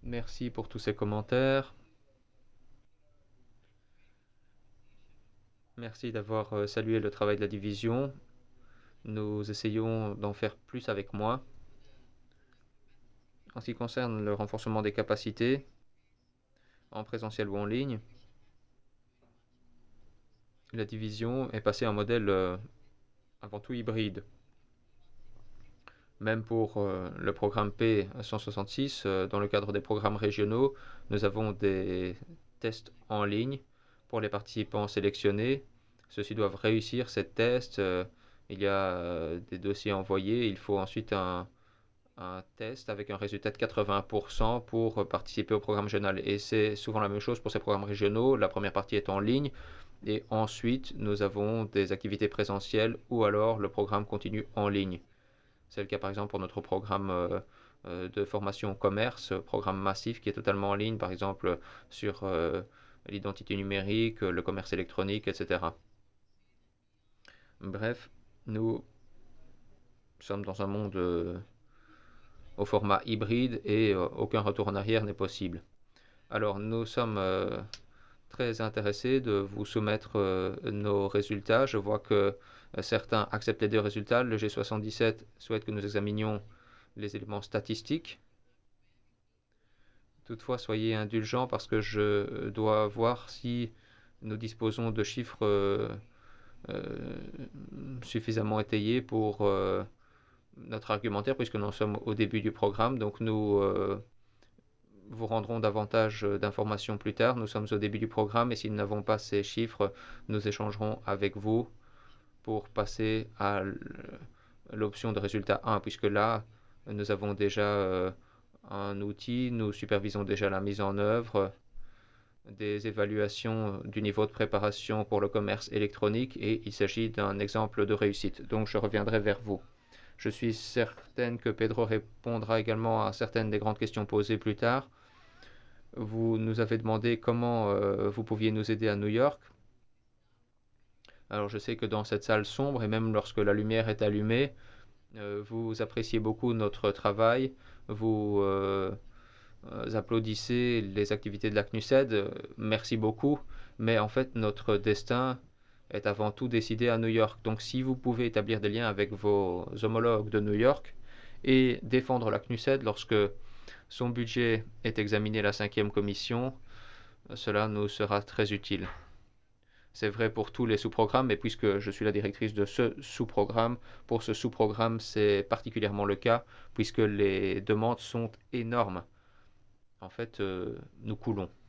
Merci pour tous ces commentaires. Merci d'avoir salué le travail de la division. Nous essayons d'en faire plus avec moi. En ce qui concerne le renforcement des capacités, en présentiel ou en ligne, la division est passée à un modèle avant tout hybride. Même pour le programme P166, dans le cadre des programmes régionaux, nous avons des tests en ligne pour les participants sélectionnés. Ceux-ci doivent réussir ces tests. Il y a des dossiers envoyés. Il faut ensuite un test avec un résultat de 80% pour participer au programme régional. Et c'est souvent la même chose pour ces programmes régionaux. La première partie est en ligne et ensuite nous avons des activités présentielles ou alors le programme continue en ligne. C'est le cas par exemple pour notre programme de formation au commerce, programme massif qui est totalement en ligne, par exemple sur l'identité numérique, le commerce électronique, etc. Bref, nous sommes dans un monde au format hybride et aucun retour en arrière n'est possible. Alors nous sommes très intéressés de vous soumettre nos résultats. Je vois que certains acceptent les deux résultats. Le G77 souhaite que nous examinions les éléments statistiques. Toutefois, soyez indulgents parce que je dois voir si nous disposons de chiffres euh, suffisamment étayés pour notre argumentaire, puisque nous sommes au début du programme. Donc nous vous rendrons davantage d'informations plus tard. Nous sommes au début du programme et si nous n'avons pas ces chiffres, nous échangerons avec vous pour passer à l'option de résultat 1, puisque là, nous avons déjà un outil, nous supervisons déjà la mise en œuvre des évaluations du niveau de préparation pour le commerce électronique et il s'agit d'un exemple de réussite. Donc je reviendrai vers vous. Je suis certaine que Pedro répondra également à certaines des grandes questions posées plus tard. Vous nous avez demandé comment vous pouviez nous aider à New York. Alors je sais que dans cette salle sombre et même lorsque la lumière est allumée, vous appréciez beaucoup notre travail, vous applaudissez les activités de la CNUSED, merci beaucoup, mais en fait notre destin est avant tout décidé à New York. Donc si vous pouvez établir des liens avec vos homologues de New York et défendre la CNUSED lorsque son budget est examiné à la cinquième commission, cela nous sera très utile. C'est vrai pour tous les sous-programmes, mais puisque je suis la directrice de ce sous-programme, pour ce sous-programme, c'est particulièrement le cas, puisque les demandes sont énormes. En fait, nous coulons.